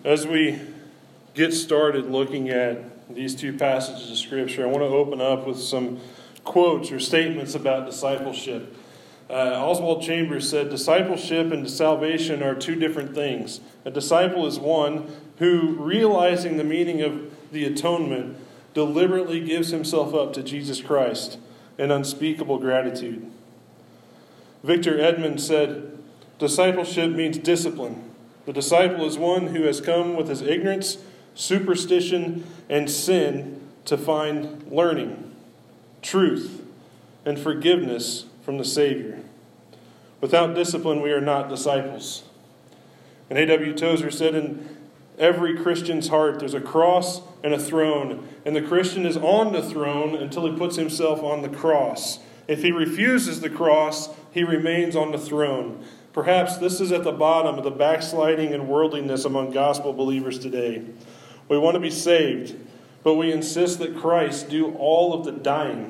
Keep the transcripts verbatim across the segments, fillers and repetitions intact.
As we get started looking at these two passages of Scripture, I want to open up with some quotes or statements about discipleship. Uh, Oswald Chambers said, "Discipleship and salvation are two different things. A disciple is one who, realizing the meaning of the atonement, deliberately gives himself up to Jesus Christ in unspeakable gratitude." Victor Edmond said, "Discipleship means discipline. The disciple is one who has come with his ignorance, superstition, and sin to find learning, truth, and forgiveness from the Savior. Without discipline, we are not disciples." And A W Tozer said, "In every Christian's heart, there's a cross and a throne, and the Christian is on the throne until he puts himself on the cross. If he refuses the cross, he remains on the throne." Perhaps this is at the bottom of the backsliding and worldliness among gospel believers today. We want to be saved, but we insist that Christ do all of the dying.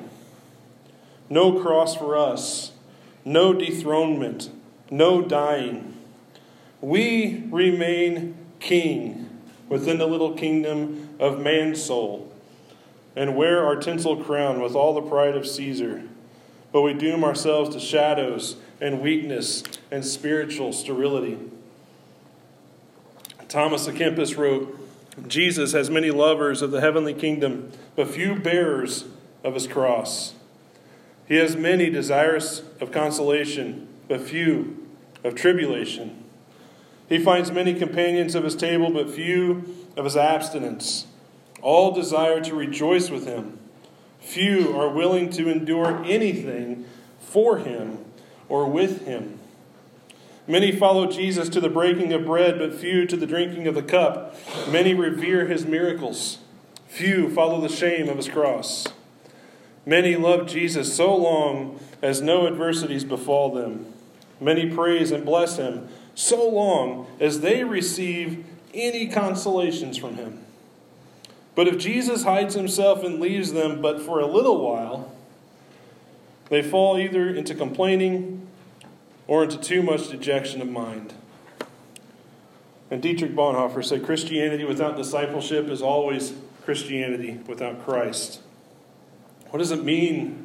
No cross for us, no dethronement, no dying. We remain king within the little kingdom of man's soul and wear our tinsel crown with all the pride of Caesar. But we doom ourselves to shadows and weakness and spiritual sterility. Thomas à Kempis wrote, "Jesus has many lovers of the heavenly kingdom, but few bearers of his cross. He has many desirous of consolation, but few of tribulation. He finds many companions of his table, but few of his abstinence. All desire to rejoice with him. Few are willing to endure anything for him or with him. Many follow Jesus to the breaking of bread, but few to the drinking of the cup. Many revere his miracles. Few follow the shame of his cross. Many love Jesus so long as no adversities befall them. Many praise and bless him so long as they receive any consolations from him. But if Jesus hides himself and leaves them but for a little while, they fall either into complaining or into too much dejection of mind." And Dietrich Bonhoeffer said, "Christianity without discipleship is always Christianity without Christ." What does it mean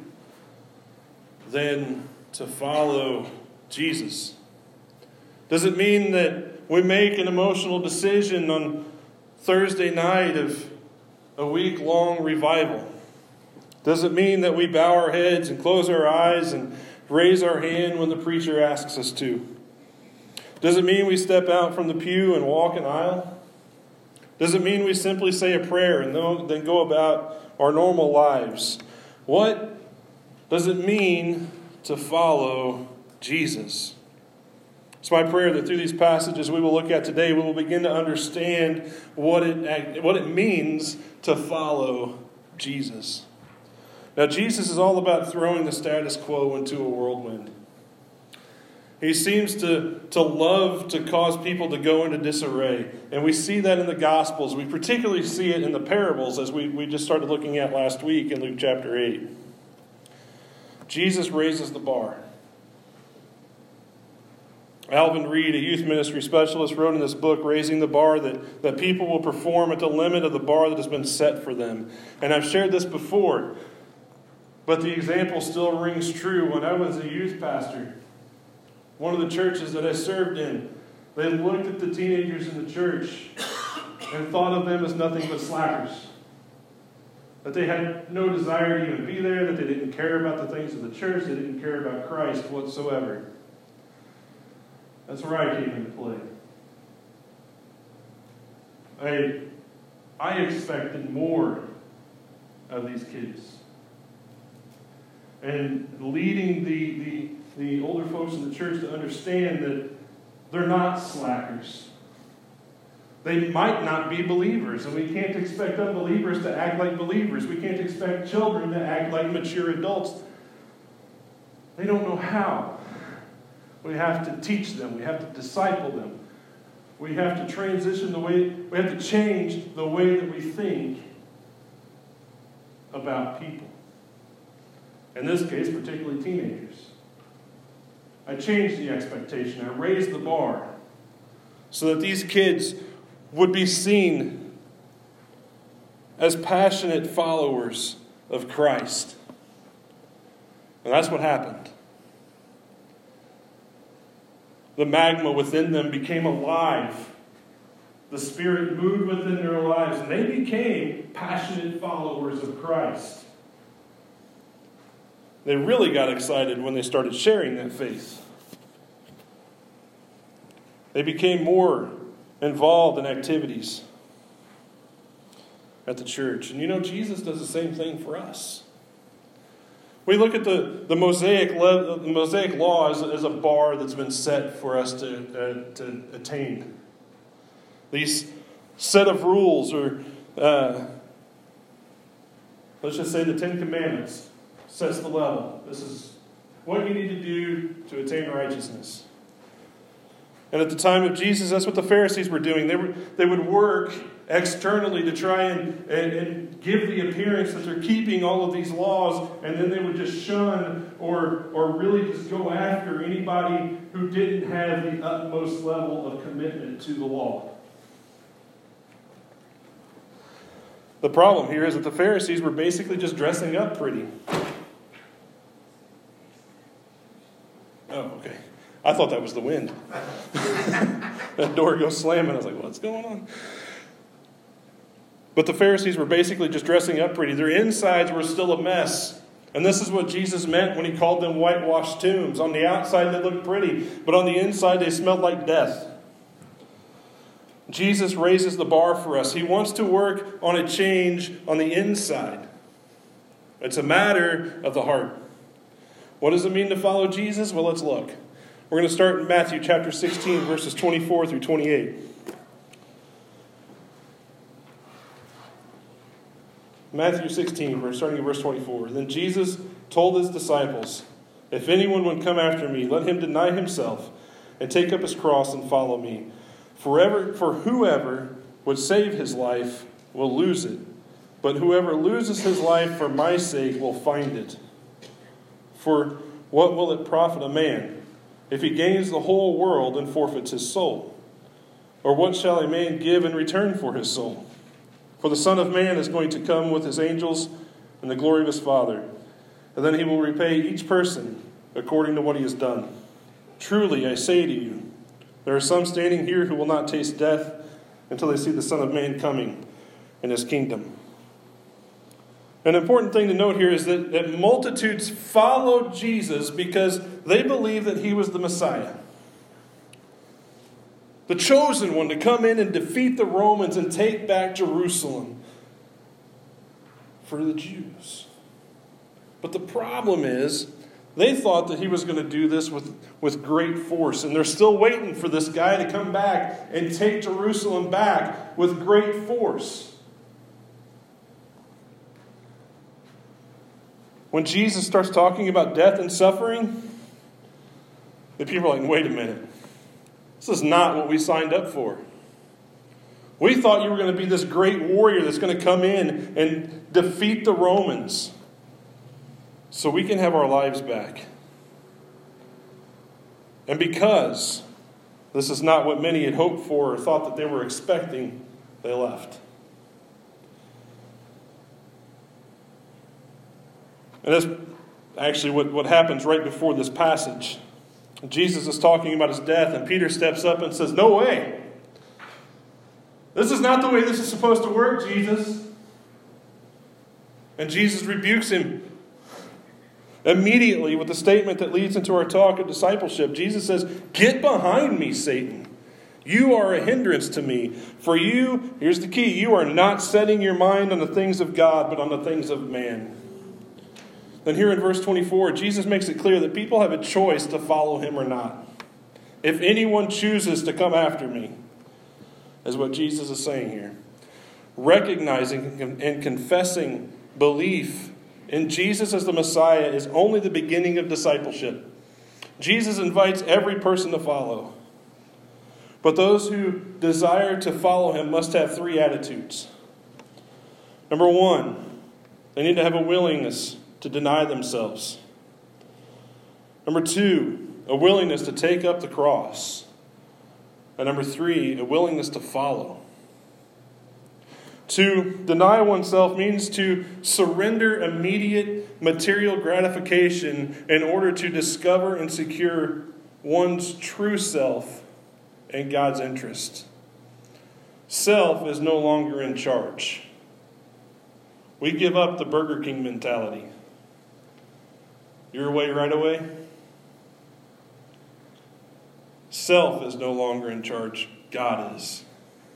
then to follow Jesus? Does it mean that we make an emotional decision on Thursday night of a week-long revival? Does it mean that we bow our heads and close our eyes and raise our hand when the preacher asks us to? Does it mean we step out from the pew and walk an aisle? Does it mean we simply say a prayer and then go about our normal lives? What does it mean to follow Jesus? It's my prayer that through these passages we will look at today, we will begin to understand what it, what it means to follow Jesus. Now, Jesus is all about throwing the status quo into a whirlwind. He seems to, to love to cause people to go into disarray. And we see that in the Gospels. We particularly see it in the parables, as we, we just started looking at last week in Luke chapter eight. Jesus raises the bar. Alvin Reed, a youth ministry specialist, wrote in this book, Raising the Bar, that, that people will perform at the limit of the bar that has been set for them. And I've shared this before, but the example still rings true. When I was a youth pastor, one of the churches that I served in, they looked at the teenagers in the church and thought of them as nothing but slackers. That they had no desire to even be there, that they didn't care about the things of the church, they didn't care about Christ whatsoever. That's where I came into play. I, I expected more of these kids. And leading the, the, the older folks in the church to understand that they're not slackers. They might not be believers, and we can't expect unbelievers to act like believers. We can't expect children to act like mature adults. They don't know how. We have to teach them. We have to disciple them. We have to transition the way, we have to change the way that we think about people. In this case, particularly teenagers. I changed the expectation. I raised the bar so that these kids would be seen as passionate followers of Christ. And that's what happened. The magma within them became alive. The Spirit moved within their lives, and they became passionate followers of Christ. They really got excited when they started sharing that faith. They became more involved in activities at the church. And you know, Jesus does the same thing for us. We look at the, the Mosaic le- the Mosaic law as, as a bar that's been set for us to, uh, to attain. These set of rules, or uh, let's just say the Ten Commandments, sets the level. This is what you need to do to attain righteousness. And at the time of Jesus, that's what the Pharisees were doing. They were they would work externally to try and, and, and give the appearance that they're keeping all of these laws, and then they would just shun or, or really just go after anybody who didn't have the utmost level of commitment to the law. The problem here is that the Pharisees were basically just dressing up pretty. Oh, okay. I thought that was the wind. That door goes slamming. I was like, what's going on? But the Pharisees were basically just dressing up pretty. Their insides were still a mess. And this is what Jesus meant when he called them whitewashed tombs. On the outside they looked pretty, but on the inside they smelled like death. Jesus raises the bar for us. He wants to work on a change on the inside. It's a matter of the heart. What does it mean to follow Jesus? Well, let's look. We're going to start in Matthew chapter sixteen, verses twenty-four through twenty-eight. Matthew sixteen, we're starting at verse twenty-four. Then Jesus told his disciples, "If anyone would come after me, let him deny himself and take up his cross and follow me. Forever, for whoever would save his life will lose it, but whoever loses his life for my sake will find it. For what will it profit a man if he gains the whole world and forfeits his soul? Or what shall a man give in return for his soul? For the Son of Man is going to come with his angels in the glory of his Father, and then he will repay each person according to what he has done. Truly, I say to you, there are some standing here who will not taste death until they see the Son of Man coming in his kingdom." An important thing to note here is that, that multitudes followed Jesus because they believed that he was the Messiah, the chosen one to come in and defeat the Romans and take back Jerusalem for the Jews. But the problem is, they thought that he was going to do this with, with great force. And they're still waiting for this guy to come back and take Jerusalem back with great force. When Jesus starts talking about death and suffering, the people are like, wait a minute. This is not what we signed up for. We thought you were going to be this great warrior that's going to come in and defeat the Romans so we can have our lives back. And because this is not what many had hoped for or thought that they were expecting, they left. And that's actually what, what happens right before this passage. Jesus is talking about his death, and Peter steps up and says, "No way. This is not the way this is supposed to work, Jesus." And Jesus rebukes him immediately with the statement that leads into our talk of discipleship. Jesus says, "Get behind me, Satan. You are a hindrance to me. For you," here's the key, "you are not setting your mind on the things of God, but on the things of man." Then here in verse twenty-four, Jesus makes it clear that people have a choice to follow him or not. If anyone chooses to come after me, is what Jesus is saying here. Recognizing and confessing belief in Jesus as the Messiah is only the beginning of discipleship. Jesus invites every person to follow. But those who desire to follow him must have three attitudes. Number one, they need to have a willingness to deny themselves. Number two, a willingness to take up the cross. And number three, a willingness to follow. To deny oneself means to surrender immediate material gratification in order to discover and secure one's true self and God's interest. Self is no longer in charge. We give up the Burger King mentality. Your way, right away. Self is no longer in charge. God is.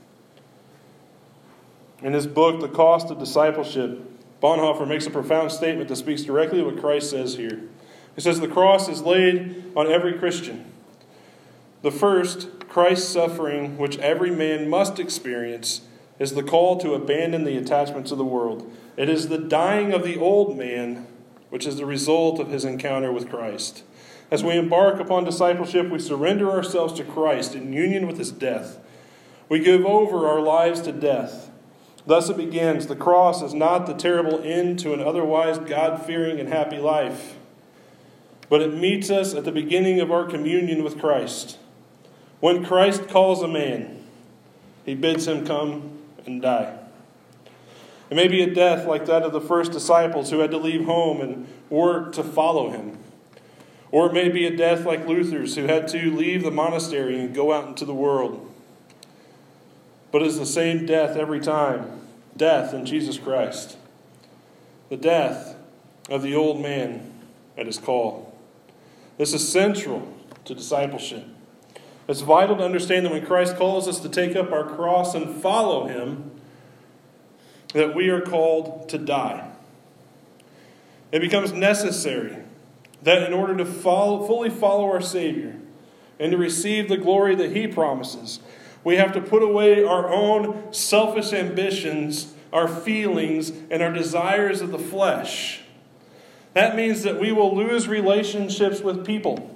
In his book, The Cost of Discipleship, Bonhoeffer makes a profound statement that speaks directly to what Christ says here. He says, the cross is laid on every Christian. The first, Christ's suffering, which every man must experience, is the call to abandon the attachments of the world. It is the dying of the old man, which is the result of his encounter with Christ. As we embark upon discipleship, we surrender ourselves to Christ in union with his death. We give over our lives to death. Thus it begins. The cross is not the terrible end to an otherwise God-fearing and happy life, but it meets us at the beginning of our communion with Christ. When Christ calls a man, he bids him come and die. It may be a death like that of the first disciples who had to leave home and work to follow him. Or it may be a death like Luther's who had to leave the monastery and go out into the world. But it's the same death every time. Death in Jesus Christ. The death of the old man at his call. This is central to discipleship. It's vital to understand that when Christ calls us to take up our cross and follow him, that we are called to die. It becomes necessary that in order to follow, fully follow our Savior and to receive the glory that he promises, we have to put away our own selfish ambitions, our feelings, and our desires of the flesh. That means that we will lose relationships with people.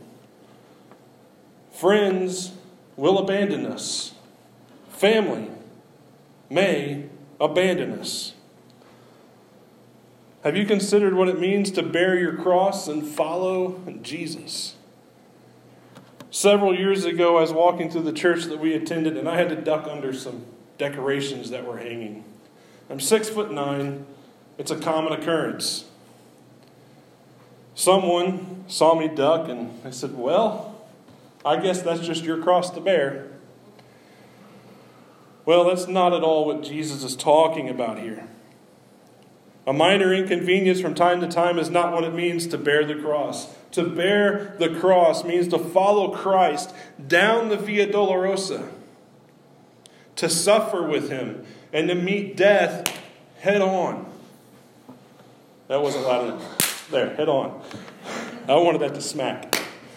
Friends will abandon us. Family may abandon us. Have you considered what it means to bear your cross and follow Jesus? Several years ago, I was walking through the church that we attended, and I had to duck under some decorations that were hanging. I'm six foot nine. It's a common occurrence. Someone saw me duck, and I said, well, I guess that's just your cross to bear. Well, that's not at all what Jesus is talking about here. A minor inconvenience from time to time is not what it means to bear the cross. To bear the cross means to follow Christ down the Via Dolorosa, to suffer with him, and to meet death head on. That wasn't loud enough. There, head on. I wanted that to smack.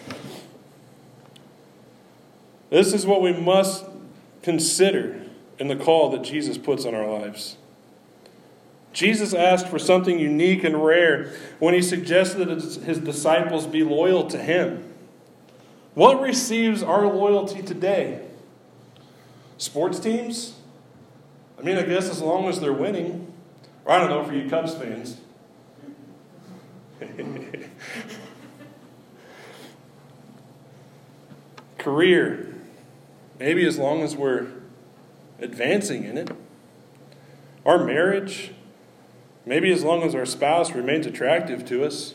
This is what we must consider in the call that Jesus puts on our lives. Jesus asked for something unique and rare when he suggested that his disciples be loyal to him. What receives our loyalty today? Sports teams? I mean, I guess as long as they're winning. Or I don't know, for you Cubs fans. Career. Maybe as long as we're advancing in it. Our marriage. Maybe as long as our spouse remains attractive to us.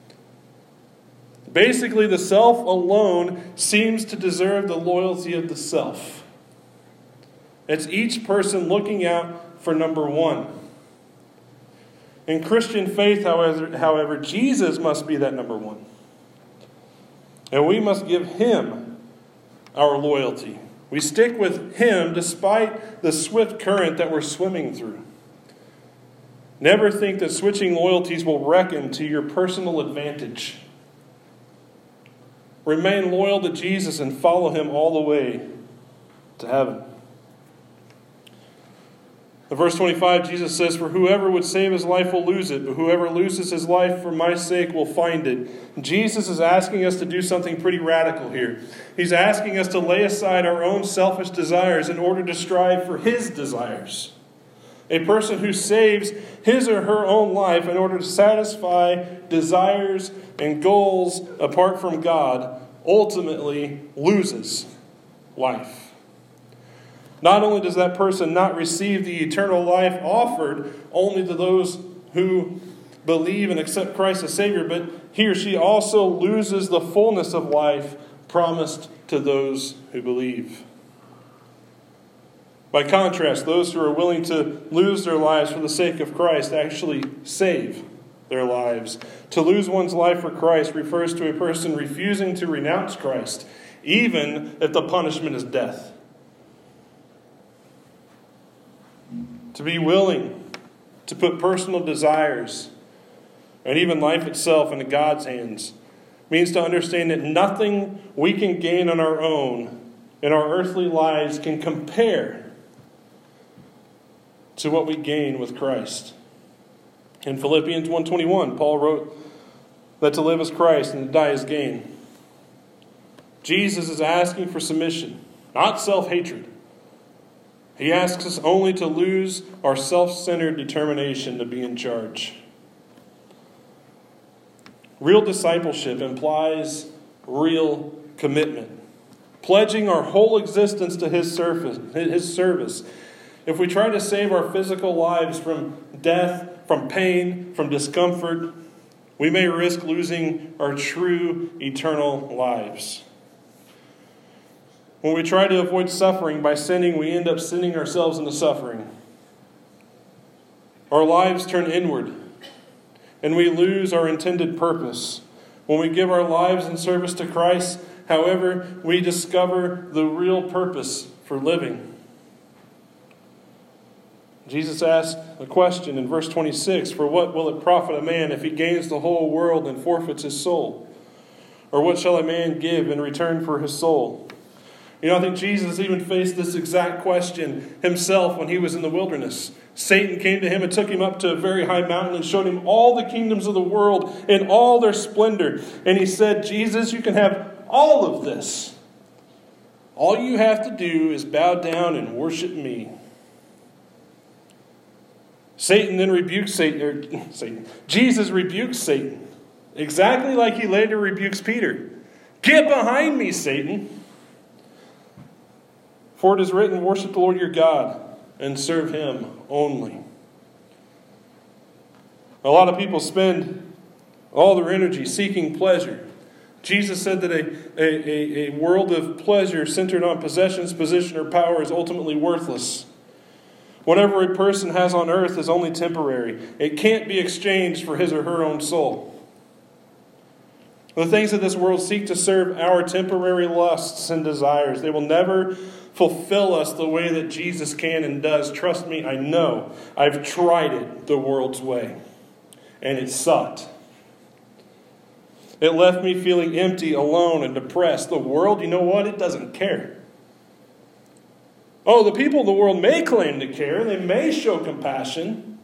Basically, the self alone seems to deserve the loyalty of the self. It's each person looking out for number one. In Christian faith, however, however, Jesus must be that number one. And we must give him our loyalty. We stick with him despite the swift current that we're swimming through. Never think that switching loyalties will reckon to your personal advantage. Remain loyal to Jesus and follow him all the way to heaven. In verse twenty-five, Jesus says, for whoever would save his life will lose it, but whoever loses his life for my sake will find it. Jesus is asking us to do something pretty radical here. He's asking us to lay aside our own selfish desires in order to strive for his desires. A person who saves his or her own life in order to satisfy desires and goals apart from God ultimately loses life. Not only does that person not receive the eternal life offered only to those who believe and accept Christ as Savior, but he or she also loses the fullness of life promised to those who believe. By contrast, those who are willing to lose their lives for the sake of Christ actually save their lives. To lose one's life for Christ refers to a person refusing to renounce Christ, even if the punishment is death. To be willing to put personal desires and even life itself into God's hands means to understand that nothing we can gain on our own in our earthly lives can compare to what we gain with Christ. In Philippians one twenty-one, Paul wrote that to live is Christ and to die is gain. Jesus is asking for submission, not self-hatred. He asks us only to lose our self-centered determination to be in charge. Real discipleship implies real commitment, pledging our whole existence to His service. His service. If we try to save our physical lives from death, from pain, from discomfort, we may risk losing our true eternal lives. When we try to avoid suffering by sinning, we end up sending ourselves into suffering. Our lives turn inward, and we lose our intended purpose. When we give our lives in service to Christ, however, we discover the real purpose for living. Jesus asked a question in verse twenty-six, "For what will it profit a man if he gains the whole world and forfeits his soul? Or what shall a man give in return for his soul?" You know, I think Jesus even faced this exact question himself when he was in the wilderness. Satan came to him and took him up to a very high mountain and showed him all the kingdoms of the world in all their splendor. And he said, "Jesus, you can have all of this. All you have to do is bow down and worship me." Satan then rebukes Satan, or Satan. Jesus rebukes Satan, exactly like he later rebukes Peter. "Get behind me, Satan. For it is written, worship the Lord your God and serve him only." A lot of people spend all their energy seeking pleasure. Jesus said that a, a, a world of pleasure centered on possessions, position, or power is ultimately worthless. Whatever a person has on earth is only temporary. It can't be exchanged for his or her own soul. The things of this world seek to serve our temporary lusts and desires. They will never fulfill us the way that Jesus can and does. Trust me, I know. I've tried it the world's way, and it sucked. It left me feeling empty, alone, and depressed. The world, you know what? It doesn't care. Oh, the people of the world may claim to care. They may show compassion.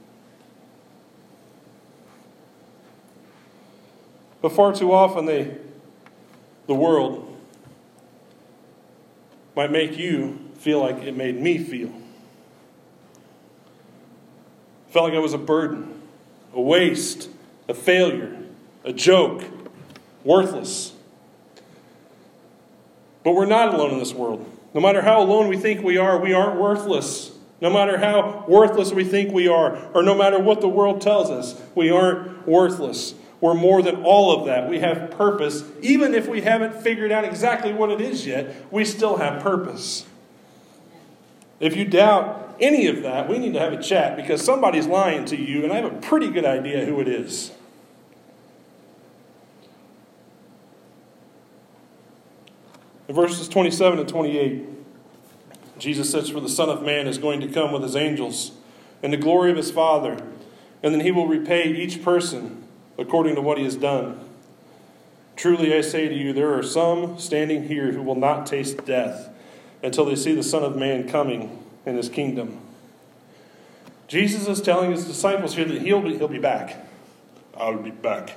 But far too often, they, the world might make you feel like it made me feel. I felt like I was a burden, a waste, a failure, a joke, worthless. But we're not alone in this world. No matter how alone we think we are, we aren't worthless. No matter how worthless we think we are, or no matter what the world tells us, we aren't worthless. We're more than all of that. We have purpose. Even if we haven't figured out exactly what it is yet, we still have purpose. If you doubt any of that, we need to have a chat, because somebody's lying to you, and I have a pretty good idea who it is. In verses twenty-seven and twenty-eight, Jesus says, "For the Son of Man is going to come with his angels in the glory of his Father, and then he will repay each person according to what he has done. Truly I say to you, there are some standing here who will not taste death until they see the Son of Man coming in his kingdom." Jesus is telling his disciples here that he'll be, he'll be back. I'll be back.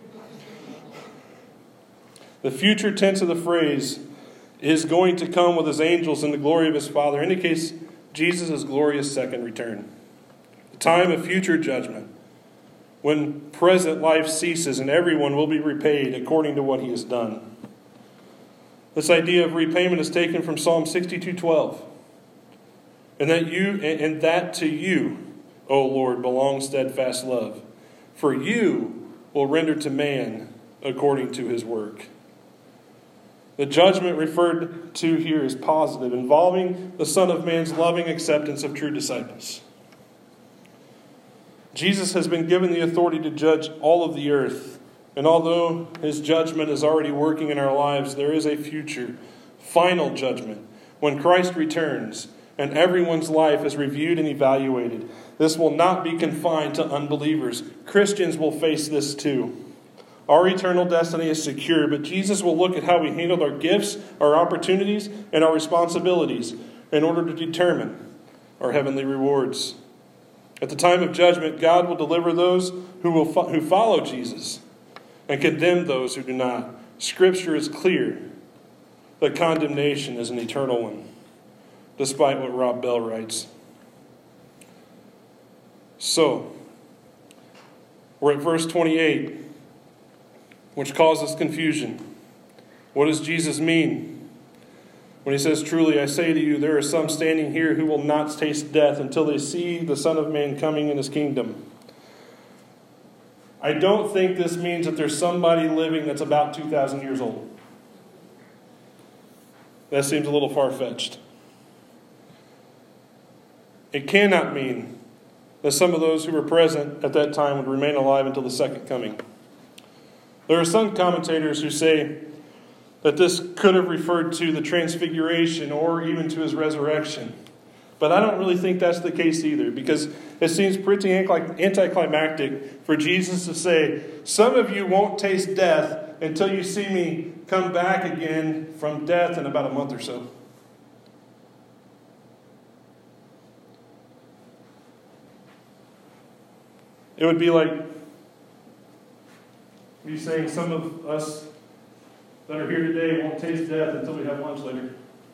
The future tense of the phrase is going to come with his angels in the glory of his Father indicates Jesus' glorious second return. The time of future judgment, when present life ceases and everyone will be repaid according to what he has done. This idea of repayment is taken from Psalm sixty-two twelve. and that you and that to you, O Lord, belongs steadfast love. For you will render to man according to his work. The judgment referred to here is positive, involving the Son of Man's loving acceptance of true disciples. Jesus has been given the authority to judge all of the earth. And although his judgment is already working in our lives, there is a future, final judgment when Christ returns and everyone's life is reviewed and evaluated. This will not be confined to unbelievers. Christians will face this too. Our eternal destiny is secure, but Jesus will look at how we handled our gifts, our opportunities, and our responsibilities in order to determine our heavenly rewards. At the time of judgment, God will deliver those who will fo- who follow Jesus and condemn those who do not. Scripture is clear that condemnation is an eternal one, despite what Rob Bell writes. So, we're at verse twenty-eight, which causes confusion. What does Jesus mean when he says, "Truly I say to you, there are some standing here who will not taste death until they see the Son of Man coming in his kingdom"? I don't think this means that there's somebody living that's about two thousand years old. That seems a little far-fetched. It cannot mean that some of those who were present at that time would remain alive until the second coming. There are some commentators who say that this could have referred to the transfiguration or even to his resurrection. But I don't really think that's the case either, because it seems pretty anticlimactic for Jesus to say, some of you won't taste death until you see me come back again from death in about a month or so. It would be like me saying some of us that are here today won't taste death until we have lunch later.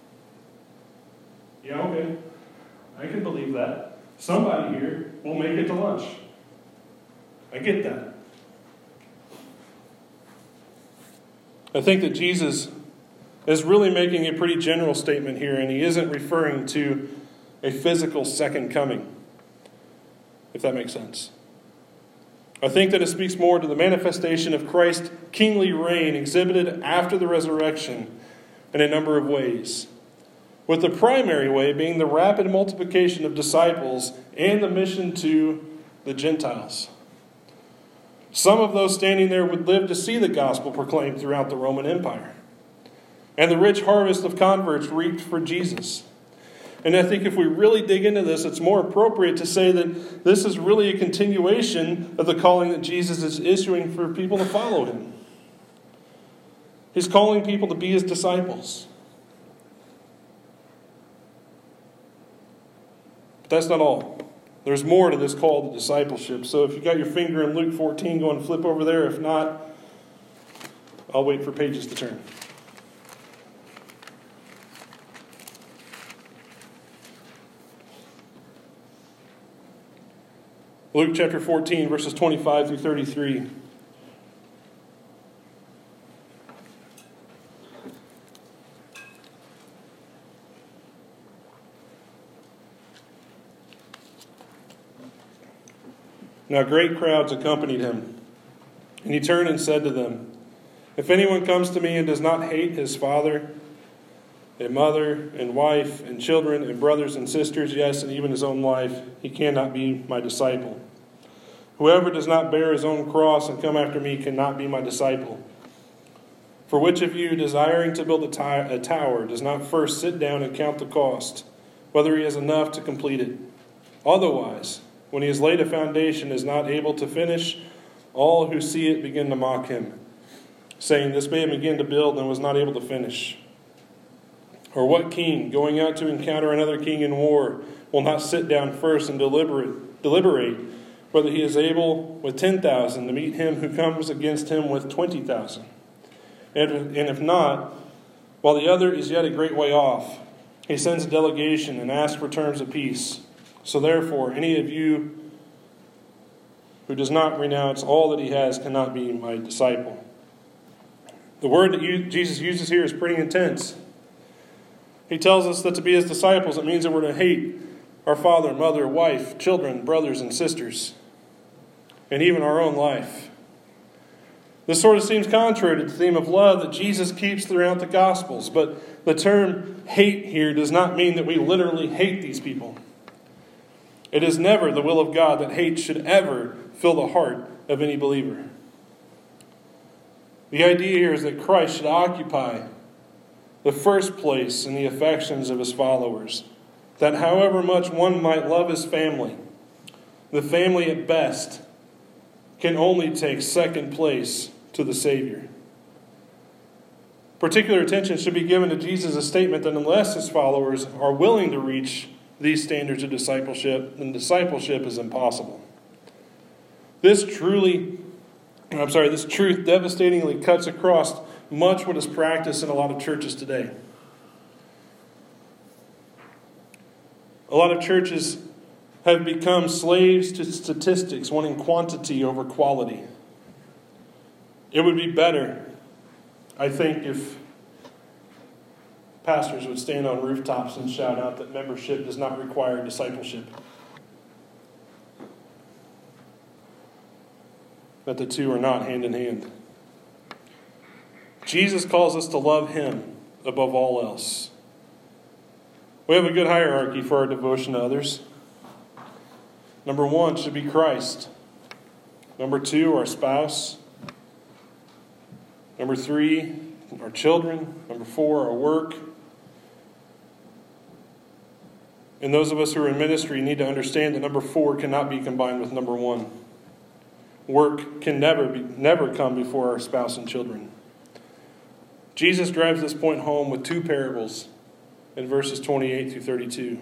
Yeah, okay. I can believe that. Somebody here will make it to lunch. I get that. I think that Jesus is really making a pretty general statement here, and he isn't referring to a physical second coming, if that makes sense. I think that it speaks more to the manifestation of Christ's kingly reign exhibited after the resurrection in a number of ways, with the primary way being the rapid multiplication of disciples and the mission to the Gentiles. Some of those standing there would live to see the gospel proclaimed throughout the Roman Empire, and the rich harvest of converts reaped for Jesus. And I think if we really dig into this, it's more appropriate to say that this is really a continuation of the calling that Jesus is issuing for people to follow him. He's calling people to be his disciples. But that's not all. There's more to this call to discipleship. So if you got your finger in Luke fourteen, go and flip over there. If not, I'll wait for pages to turn. Luke chapter fourteen, verses twenty-five through thirty-three. Now great crowds accompanied him, and he turned and said to them, "If anyone comes to me and does not hate his father, and mother, and wife, and children, and brothers and sisters, yes, and even his own life, he cannot be my disciple. Whoever does not bear his own cross and come after me cannot be my disciple. For which of you, desiring to build a, t- a tower, does not first sit down and count the cost, whether he has enough to complete it? Otherwise, when he has laid a foundation, is not able to finish, all who see it begin to mock him, saying, 'This man began to build and was not able to finish.' Or what king, going out to encounter another king in war, will not sit down first and deliberate, deliberate whether he is able with ten thousand to meet him who comes against him with twenty thousand? And, and if not, while the other is yet a great way off, he sends a delegation and asks for terms of peace. So therefore, any of you who does not renounce all that he has cannot be my disciple." The word that you, Jesus uses here is pretty intense. He tells us that to be his disciples, it means that we're to hate our father, mother, wife, children, brothers, and sisters, and even our own life. This sort of seems contrary to the theme of love that Jesus keeps throughout the Gospels, but the term hate here does not mean that we literally hate these people. It is never the will of God that hate should ever fill the heart of any believer. The idea here is that Christ should occupy the first place in the affections of his followers. That however much one might love his family, the family at best can only take second place to the Savior. Particular attention should be given to Jesus' statement that unless his followers are willing to reach these standards of discipleship, then discipleship is impossible. This truly, I'm sorry, this truth devastatingly cuts across much what is practiced in a lot of churches today. A lot of churches have become slaves to statistics, wanting quantity over quality. It would be better, I think, if pastors would stand on rooftops and shout out that membership does not require discipleship. That the two are not hand in hand. Jesus calls us to love him above all else. We have a good hierarchy for our devotion to others. Number one should be Christ. Number two, our spouse. Number three, our children. Number four, our work. And those of us who are in ministry need to understand that number four cannot be combined with number one. Work can never be, never come before our spouse and children. Jesus drives this point home with two parables in verses twenty-eight through thirty-two.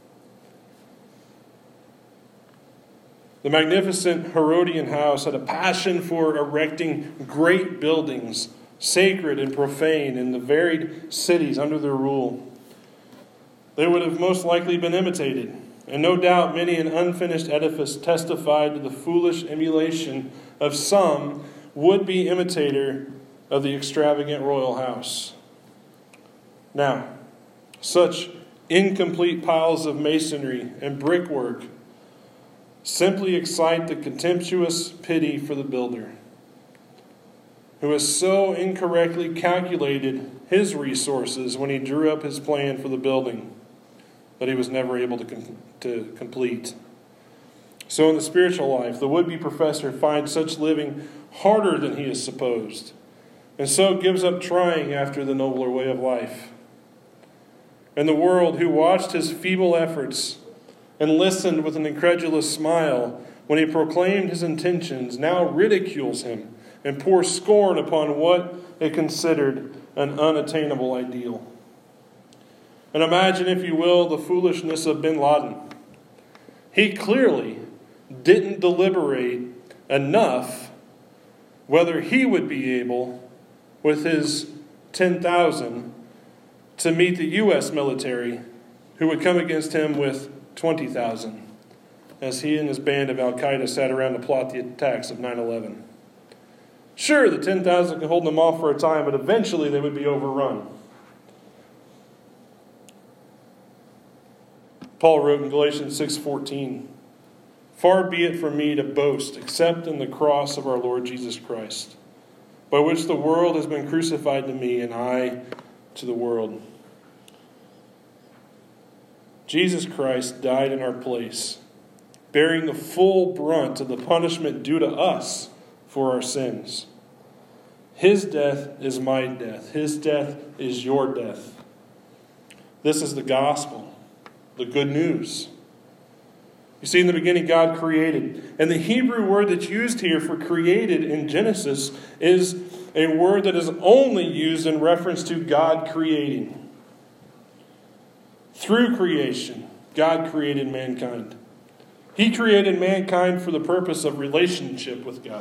The magnificent Herodian house had a passion for erecting great buildings, sacred and profane, in the varied cities under their rule. They would have most likely been imitated, and no doubt many an unfinished edifice testified to the foolish emulation of some would-be imitator of the extravagant royal house. Now, such incomplete piles of masonry and brickwork simply excite the contemptuous pity for the builder, who has so incorrectly calculated his resources when he drew up his plan for the building that he was never able to, com- to complete. So in the spiritual life, the would-be professor finds such living harder than he is supposed, and so gives up trying after the nobler way of life. And the world, who watched his feeble efforts and listened with an incredulous smile when he proclaimed his intentions, now ridicules him and pours scorn upon what it considered an unattainable ideal. And imagine, if you will, the foolishness of bin Laden. He clearly didn't deliberate enough whether he would be able, with his ten thousand, to meet the U S military, who would come against him with twenty thousand, as he and his band of Al-Qaeda sat around to plot the attacks of nine eleven. Sure, the ten thousand could hold them off for a time, but eventually they would be overrun. Paul wrote in Galatians six fourteen, "Far be it from me to boast except in the cross of our Lord Jesus Christ, by which the world has been crucified to me and I to the world." Jesus Christ died in our place, bearing the full brunt of the punishment due to us for our sins. His death is my death. His death is your death. This is the gospel, the good news. You see, in the beginning, God created. And the Hebrew word that's used here for created in Genesis is a word that is only used in reference to God creating. Through creation, God created mankind. He created mankind for the purpose of relationship with God.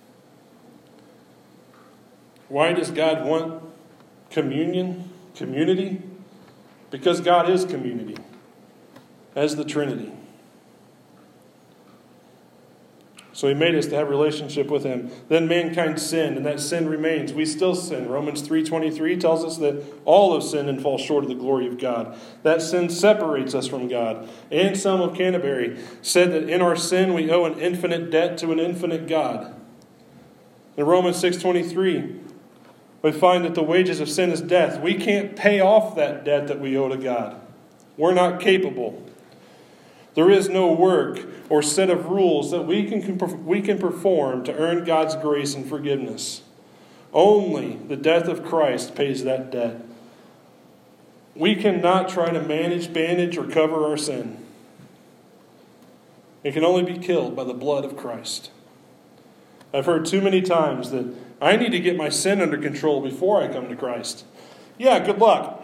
Why does God want communion, community? Because God is community, as the Trinity. So he made us to have a relationship with him. Then mankind sinned, and that sin remains. We still sin. Romans three twenty-three tells us that all have sinned and fall short of the glory of God. That sin separates us from God. Anselm of Canterbury said that in our sin we owe an infinite debt to an infinite God. In Romans six twenty-three, we find that the wages of sin is death. We can't pay off that debt that we owe to God. We're not capable. There is no work or set of rules that we can, we can perform to earn God's grace and forgiveness. Only the death of Christ pays that debt. We cannot try to manage, bandage, or cover our sin. It can only be killed by the blood of Christ. I've heard too many times that I need to get my sin under control before I come to Christ. Yeah, good luck.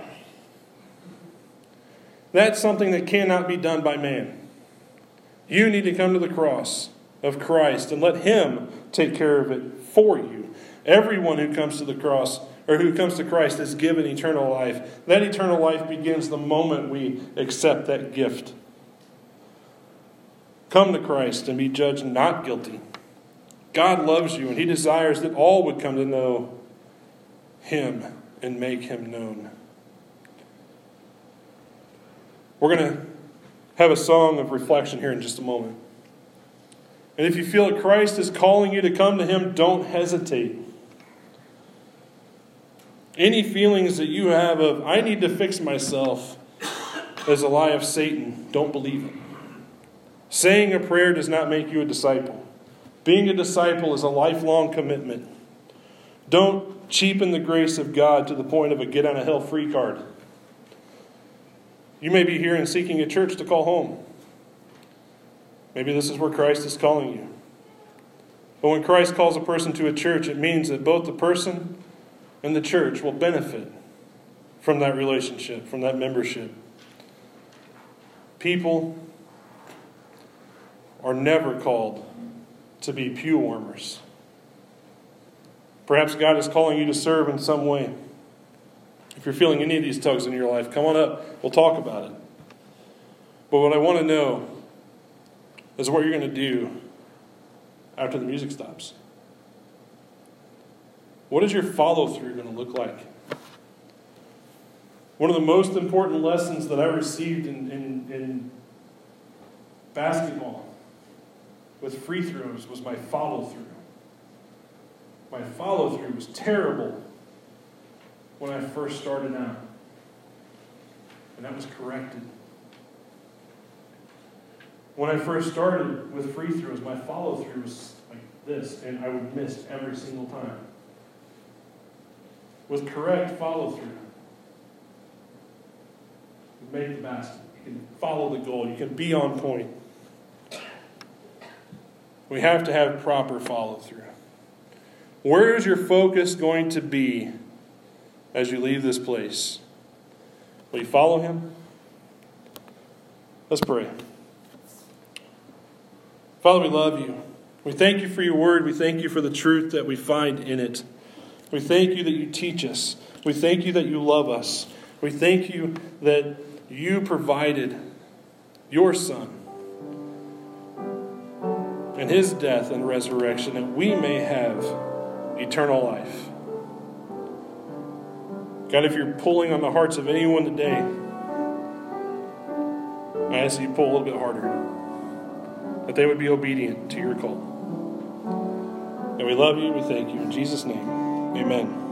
That's something that cannot be done by man. You need to come to the cross of Christ and let him take care of it for you. Everyone who comes to the cross, or who comes to Christ, is given eternal life. That eternal life begins the moment we accept that gift. Come to Christ and be judged not guilty. God loves you, and he desires that all would come to know him and make him known. We're going to have a song of reflection here in just a moment. And if you feel that Christ is calling you to come to him, don't hesitate. Any feelings that you have of, I need to fix myself, is a lie of Satan. Don't believe it. Saying a prayer does not make you a disciple. Being a disciple is a lifelong commitment. Don't cheapen the grace of God to the point of a get-out-of-hell-free card. You may be here and seeking a church to call home. Maybe this is where Christ is calling you. But when Christ calls a person to a church, it means that both the person and the church will benefit from that relationship, from that membership. People are never called to be pew warmers. Perhaps God is calling you to serve in some way. If you're feeling any of these tugs in your life, come on up. We'll talk about it. But what I want to know is what you're going to do after the music stops. What is your follow-through going to look like? One of the most important lessons that I received in, in, in basketball with free throws was my follow-through. My follow-through was terrible when I first started out. And that was corrected. When I first started with free throws, my follow-through was like this, and I would miss every single time. With correct follow-through, you make the basket. You can follow the goal. You can be on point. We have to have proper follow-through. Where is your focus going to be as you leave this place? Will you follow him? Let's pray. Father, we love you. We thank you for your word. We thank you for the truth that we find in it. We thank you that you teach us. We thank you that you love us. We thank you that you provided your Son and his death and resurrection that we may have eternal life. God, if you're pulling on the hearts of anyone today, I ask that you pull a little bit harder, that they would be obedient to your call. And we love you, we thank you. In Jesus' name, amen.